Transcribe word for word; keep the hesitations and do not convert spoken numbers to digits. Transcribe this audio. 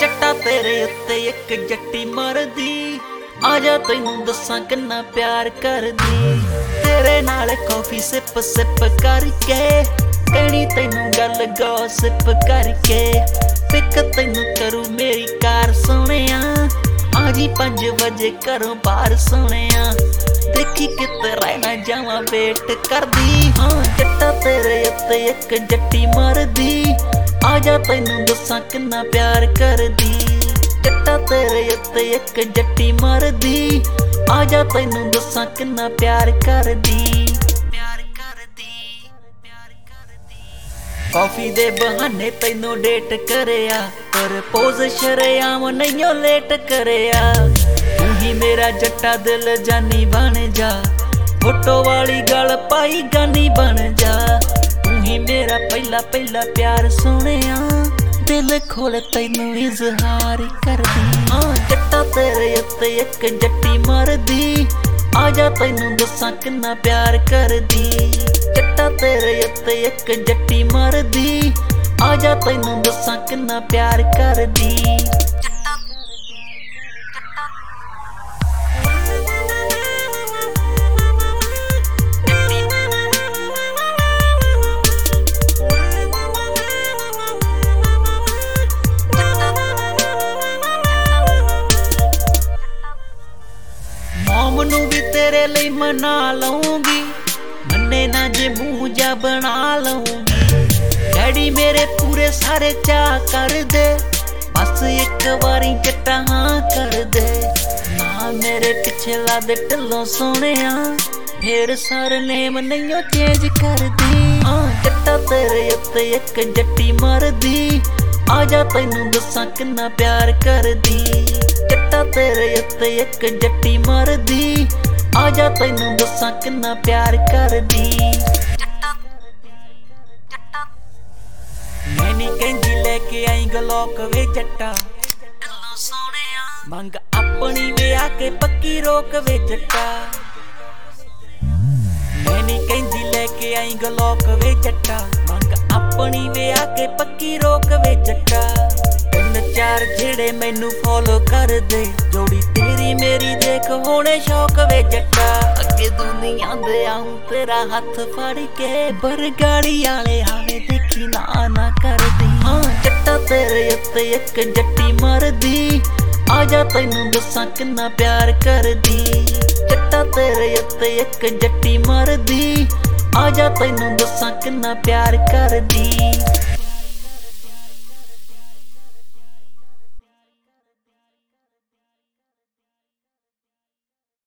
जट्टा तेरे उत्ते एक जट्टी मरदी आजा तैनू दस्सां किन्ना प्यार करदी। तेरे नाल कॉफी सिप सिप करके कहनी तैनू गल गॉसिप करके पिक तैनू करूं मेरी कार सोहणिया आजी पंज बजे घरों बाहर सोहणिया देखी किते रहना जावां वेट करदी। हाँ जट्टा तेरे उत्ते एक जट्टी मरदी आजा तैनू दस्सां किन्ना प्यार करदी। जट्टा तेरे उत्ते एक जट्टी मरदी आजा तैनू दस्सां किन्ना प्यार करदी। प्यार करदी प्यार करदी कॉफी दे बहाने तैनू डेट करेया पर पोज शरेआम नहीं लेट करेया। तू ही मेरा जट्टा दिल जानी बन जा फोटो वाली गल पाई गानी बन जा। तू ही मेरा पहला पहला प्यार सोहणिया दिल खोल तैनू इजहार करदी। हाँ जट्टा तेरे उत्ते एक जट्टी मरदी आजा तैनू दस्सां किन्ना प्यार करदी। जट्टा तेरे उत्ते एक जट्टी मरदी आजा तैनू दस्सां किन्ना प्यार करदी। मनु भी तेरे लिए मना लूंगी मन्ने ना जे मुंह जा बना लूंगी। डैडी मेरे पूरे सारे चाह कर दे बस एक बारी जट्टा हाँ कर दे। ना मेरे पिछे ला दे ढिलों सोहणिया फिर सर नेम नहीं चेंज कर दी। हाँ जट्टा तेरे उत्ते एक जट्टी मरदी आजा तैनू दस्सां किन्ना प्यार करदी। जट्टा तेरे उत्ते एक जट्टी मरदी आजा तैनू दस्सां किन्ना प्यार करदी। मैनी कहंदी लेके आई गलोक वे जट्टा मंग अपनी वे आके पक्की रोक वे जट्टा। मैनी कहंदी लेके आई गलोक वे जट्टा मंग अपनी वे आके पक्की रोक वे जट्टा। चार जेड़े मैनू फॉलो कर दे जोड़ी तेरी मेरी देख होने शौक वे जट्टा। अगे दुनिया दे आऊं तेरा हथ फड़ के बरगाड़ी आले आवे देखी ना ना कर दी। हाँ जट्टा तेरे उत्ते एक जट्टी मरदी आजा तैनू दस्सां किन्ना प्यार करदी। जट्टा तेरे उत्ते एक जट्टी मरदी आजा तैनू दस्सां किन्ना प्यार करदी।